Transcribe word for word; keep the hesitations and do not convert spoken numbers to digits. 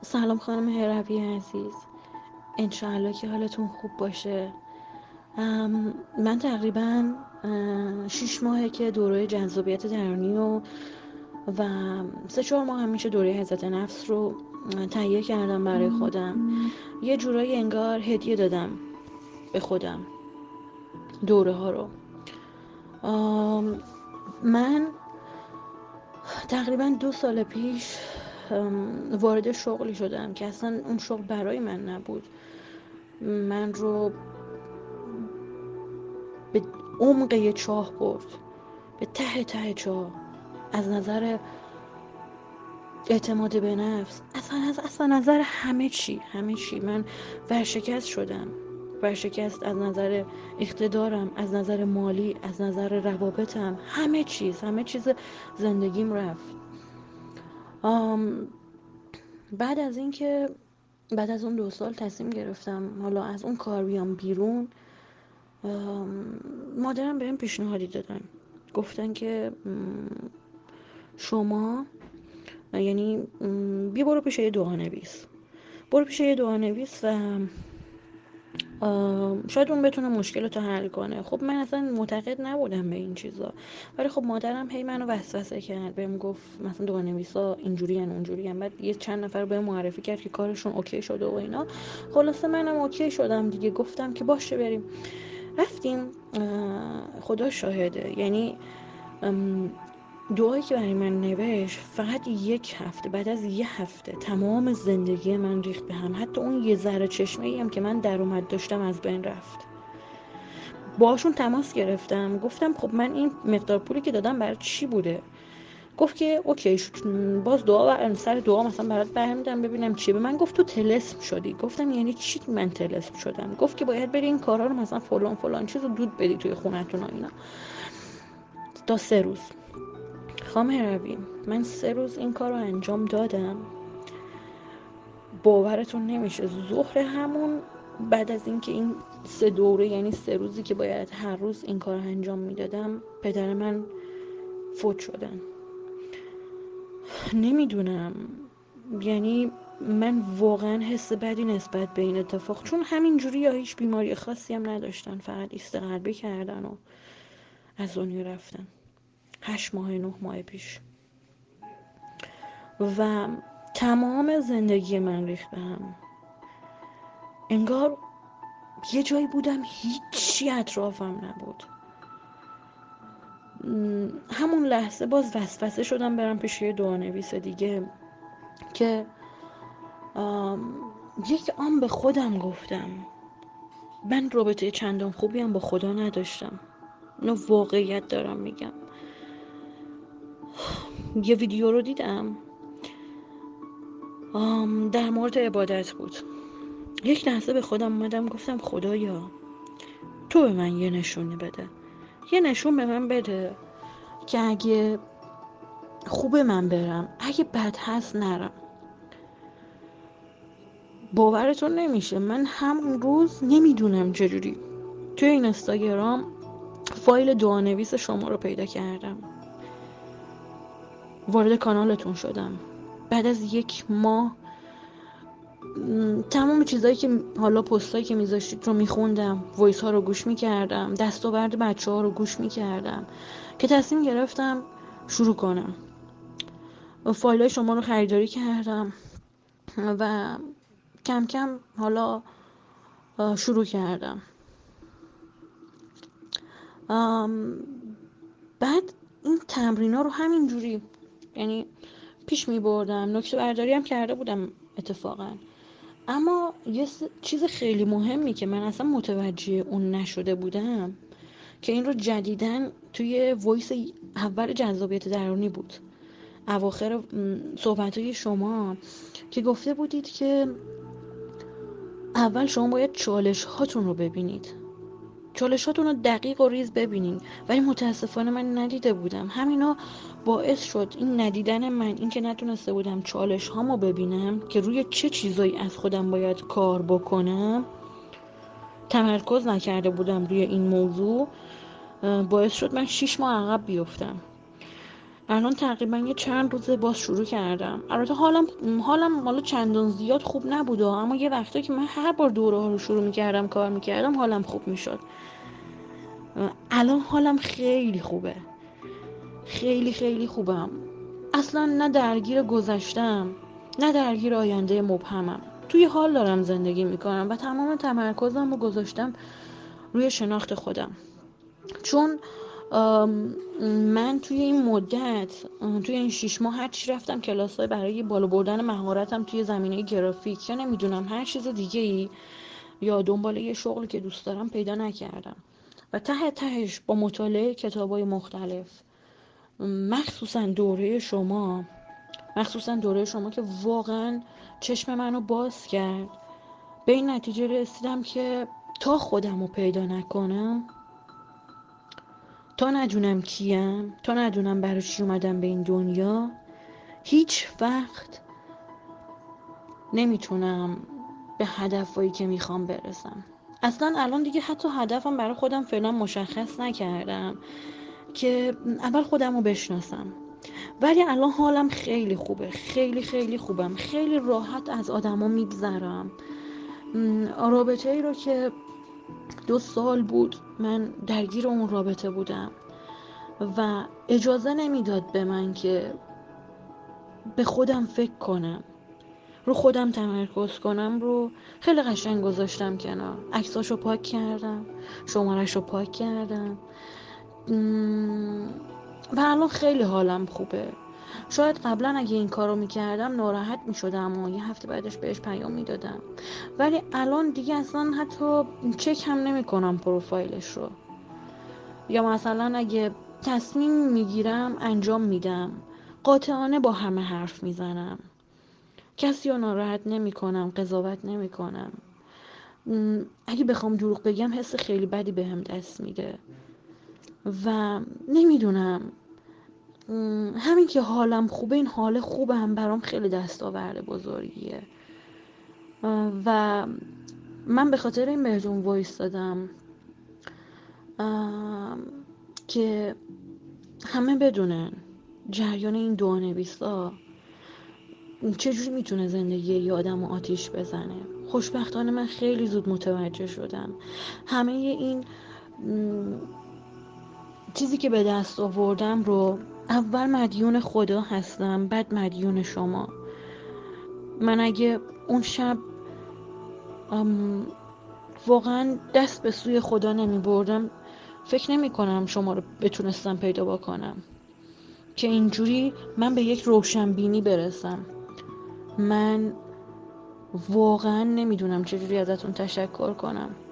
سلام خانم هروی عزیز، انشاءالله که حالتون خوب باشه. من تقریبا شیش ماهه که دوره جذابیت درونی و و سه چهار ماه هم میشه دوره عزت نفس رو تهیه کردم برای خودم. یه جورایی انگار هدیه دادم به خودم دوره ها رو. من تقریبا دو سال پیش وارد شغلی شدم که اصلا اون شغل برای من نبود. من رو به عمق یه چاه برد، به ته ته چاه، از نظر اعتماد به نفس، اصلا از اصلا نظر همه چی همه چی من ورشکست شدم. ورشکست از نظر اقتدارم، از نظر مالی، از نظر روابطم، همه چیز همه چیز زندگیم رفت. آم بعد از این که بعد از اون دو سال تصمیم گرفتم حالا از اون کار بیام بیرون. مادرم بهم پیشنهادی دادن، گفتن که شما یعنی بیا برو پیش یه دعانویس برو پیش یه دعانویس و شاید اون بتونه مشکلتو حل کنه. خب من اصلا معتقد نبودم به این چیزا، ولی خب مادرم هی منو وسوسه کرد، بهم گفت مثلا دعانویسا اینجوری ان اونجوری ان. بعد یه چند نفر بهم معرفی کرد که کارشون اوکی شده و اینا. خلاصه منم اوکی شدم دیگه، گفتم که باشه بریم. رفتیم. خدا شاهده، یعنی دعایی که برای من نوشت فقط یک هفته، بعد از یه هفته تمام زندگی من ریخت به هم. حتی اون یه ذره چشمه ای هم که من درآمد داشتم از بین رفت. باشون تماس گرفتم، گفتم خب من این مقدار پولی که دادم برای چی بوده؟ گفت که اوکی، باز دعا بر سر دعا مثلا برات برمیدم ببینم چی. به من گفت تو طلسم شدی. گفتم یعنی چی من طلسم شدم؟ گفت که باید بری این کارا رو مثلا فلان فلان چیزو دود بدی توی خونتون و اینا تا سه روز. خانم هروی، من سه روز این کار رو انجام دادم. باورتون نمیشه ظهر همون بعد از اینکه این سه دوره، یعنی سه روزی که باید هر روز این کار رو انجام میدادم، پدر من فوت شدن. نمیدونم، یعنی من واقعا حس بدی نسبت به این اتفاق، چون همینجوری یا هیچ بیماری خاصی هم نداشتن، فقط ایست قلبی کردن و از دنیا رفتن هشت ماه نه ماه پیش. و تمام زندگی من ریخت به هم. انگار یه جایی بودم هیچی اطرافم نبود. همون لحظه باز وسوسه شدم برم پیش یه دعانویس دیگه که یک آن به خودم گفتم من رابطه چندان خوبی هم با خدا نداشتم. اینو واقعیت دارم میگم. یه ویدیو رو دیدم در مورد عبادت بود. یک لحظه به خودم اومدم گفتم خدایا تو به من یه نشونی بده، یه نشون به من بده که اگه خوبه من برم، اگه بد هست نرم. باورتون نمیشه من همون روز نمیدونم چجوری توی این اینستاگرام فایل دعانویس شما رو پیدا کردم، وارد کانالتون شدم. بعد از یک ماه تمام چیزایی که حالا پستایی که میذاشتید رو میخوندم، وایس ها رو گوش میکردم، دستاورد بچه ها رو گوش میکردم که تصمیم گرفتم شروع کنم. فایل های شما رو خریداری کردم و کم کم حالا شروع کردم. بعد این تمرین ها رو همین جوری یعنی پیش می بردم. نکته برداری هم کرده بودم اتفاقا. اما یه چیز خیلی مهمی که من اصلا متوجه اون نشده بودم که این رو جدیدن توی وایس اول جذابیت درونی بود، اواخر صحبت‌های شما که گفته بودید که اول شما باید چالش هاتون رو ببینید، چالش هاتون رو دقیق و ریز ببینید، ولی متاسفانه من ندیده بودم. همینا باعث شد این ندیدن من، این که نتونسته بودم چالش هامو ببینم که روی چه چیزایی از خودم باید کار بکنم، تمرکز نکرده بودم روی این موضوع، باعث شد من شیش ماه عقب بیفتم. الان تقریبا یه چند روزه باز شروع کردم. البته حالم حالم حالا چندان زیاد خوب نبوده، اما یه وقتا که من هر بار دوره ها رو شروع میکردم کار میکردم حالم خوب میشد. الان حالم خیلی خوبه، خیلی خیلی خوبم. اصلا نه درگیر گذشتم نه درگیر آینده مبهمم. توی حال دارم زندگی میکنم و تمام تمرکزم رو گذاشتم روی شناخت خودم. چون من توی این مدت، توی این شیش ماه، هر چی رفتم کلاس‌های برای بالا بردن مهارتم توی زمینه گرافیک یا نمیدونم هر چیز دیگه ای، یا دنبال یه شغلی که دوست دارم پیدا نکردم و ته تهش با مطالعه کتابای مختلف، مخصوصا دوره شما مخصوصا دوره شما که واقعا چشم منو باز کرد، به این نتیجه رسیدم که تا خودم رو پیدا نکنم، تا ندونم کیم، تا ندونم برای چی اومدم به این دنیا، هیچ وقت نمیتونم به هدفایی که میخوام برسم. اصلا الان دیگه حتی هدفم برای خودم فعلا مشخص نکردم که اول خودم رو بشناسم. ولی الان حالم خیلی خوبه، خیلی خیلی خوبم، خیلی راحت از آدما میگذرم. رابطه ای رو که دو سال بود من درگیر اون رابطه بودم و اجازه نمیداد به من که به خودم فکر کنم، رو خودم تمرکز کنم، رو خیلی قشنگ گذاشتم کنار. عکساشو پاک کردم، شماره‌شو پاک کردم و الان خیلی حالم خوبه. شاید قبلا اگه این کارو میکردم ناراحت میشدم و یه هفته بعدش بهش پیام میدادم، ولی الان دیگه اصلا حتی چک هم نمی کنم پروفایلش رو. یا مثلا اگه تصمیم میگیرم انجام میدم، قاطعانه با همه حرف میزنم، کسی رو ناراحت نمی کنم، قضاوت نمی کنم. اگه بخوام دروغ بگم حس خیلی بدی بهم دست میده و نمیدونم، همین که حالم خوبه، این حال خوبه هم برام خیلی دستاورد بزرگیه و من به خاطر این بهتون وایس دادم که همه بدونن جریان این دو نویسا چجوری میتونه زندگی یه آدم رو آتیش بزنه. خوشبختانه من خیلی زود متوجه شدم. همه این چیزی که به دست آوردم رو اول مدیون خدا هستم، بعد مدیون شما. من اگه اون شب واقعا دست به سوی خدا نمی بردم، فکر نمی کنم شما رو بتونستم پیدا بکنم که اینجوری من به یک روشنبینی برسم. من واقعا نمیدونم چجوری ازتون تشکر کنم.